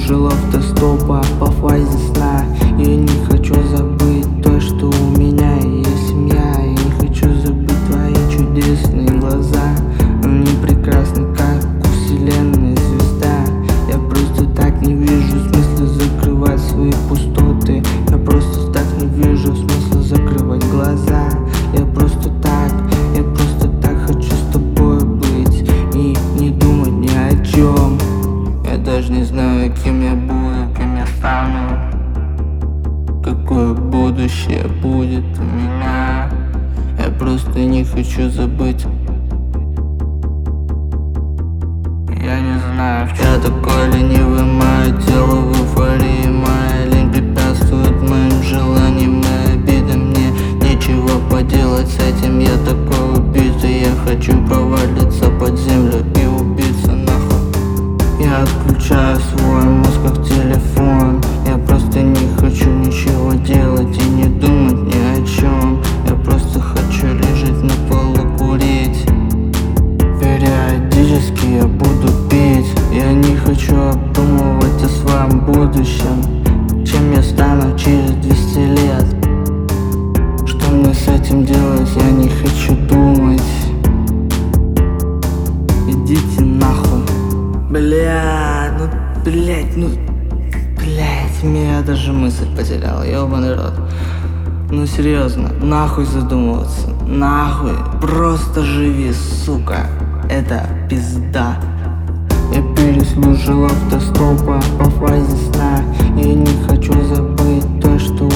переслушал автостопа по фазе сна. Я не хочу забыть то, что у меня есть семья. Я не хочу забыть твои чудесные глаза. Они прекрасны, как вселенная звезда. Я просто так не вижу смысла закрывать свои пустоты. Я просто так не вижу смысла закрывать глаза. Я просто так хочу с тобой быть и не думать ни о чем. Я даже не знаю, кем я буду, кем я стану, какое будущее будет у меня. Я просто не хочу забыть. Я не знаю, в чем я такой ленивый, мое тело в эйфории. Моя лень препятствует моим желаниям и обидам. Мне нечего поделать с этим, я такой убийца. Я хочу провалиться под землю и убиться нахуй. Я отключаю свой мозг как телефон. Я просто не хочу ничего делать и не думать ни о чем. Я просто хочу лежать на полу, курить. Периодически я буду пить. Я не хочу обдумывать о своем будущем, чем я стану через 200 лет. Что мне с этим делать, я не хочу думать. Идите нахуй. Я даже мысль потерял, ёбаный рот. Ну серьезно, нахуй задумываться, нахуй, просто живи, сука, это пизда. Я переслушал автостопа по фазе сна. Я не хочу забыть то, что